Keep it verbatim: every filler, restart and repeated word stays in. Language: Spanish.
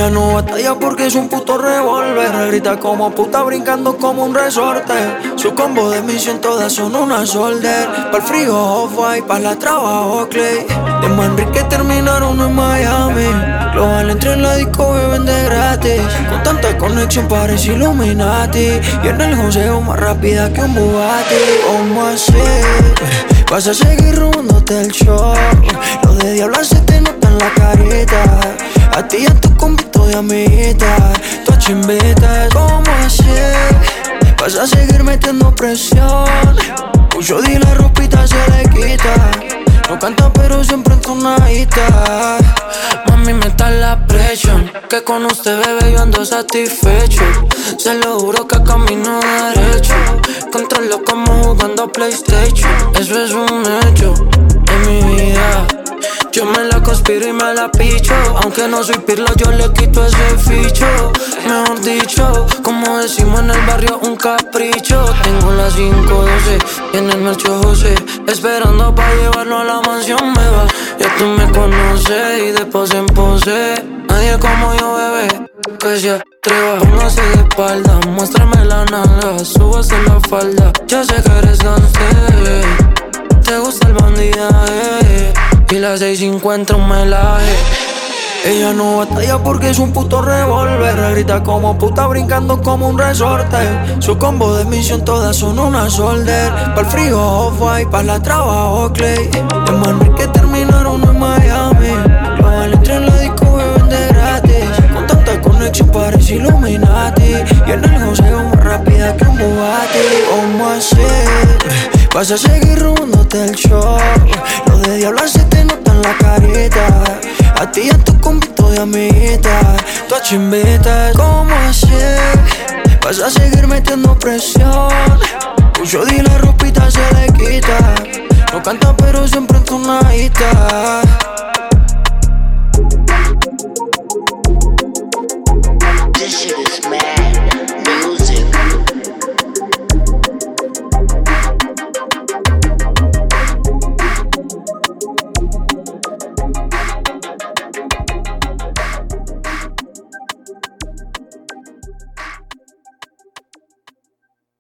Ella no batalla porque es un puto revólver. Grita como puta brincando como un resorte. Su combo de misión todas son una solder. Pa'l frío off-white, pa' la trabajo Clay. De Manrique terminaron en Miami. Global entre la disco beben de gratis. Con tanta conexión parece Illuminati. Y en el joseo más rápida que un Bugatti. ¿Cómo así? Vas a seguir robándote el show. Lo de diabla se te nota en la carita. A ti y a tu compito de amiguita. Tu chimbitas, ¿cómo así? Vas a seguir metiendo presión. Mucho di la ropita se le quita. No canta pero siempre entonadita. Mami me está la presión. Que con usted bebé yo ando satisfecho. Se lo juro que camino derecho. Controlo como jugando PlayStation. Eso es un hecho en mi vida. Yo me la conspiro y me la picho. Aunque no soy pirla, yo le quito ese ficho. Mejor dicho, como decimos en el barrio, un capricho. Tengo las cinco doce y en el Melcho José, esperando pa' llevarlo a la mansión me va. Ya tú me conoces y de pose en pose. Nadie como yo, bebé, que se atreva. Póngase de espalda, muéstrame la nalga. Súbase la falda, ya sé que eres gangster. Te gusta el bandidaje y las seis cincuenta un melaje. Ella no batalla porque es un puto revólver. Grita como puta brincando como un resorte. Su combo de misión todas son una solder. Pa'l frío off-white, pa' la trabajo Clay. De Manrique terminaron en Miami. Global entre la disco beben de gratis. Con tanta conexión parece Illuminati. Y en el joseo más rápida que un Bugatti. ¿Cómo así? Vas a seguir robándote el show. Lo de diabla se te nota en la carita. A ti y a tu compito de amiguita. Tu chimbitas, ¿cómo así? Vas a seguir metiendo presión. Mucho di la ropita se le quita. No canta pero siempre entonadita. This shit is mad. Music.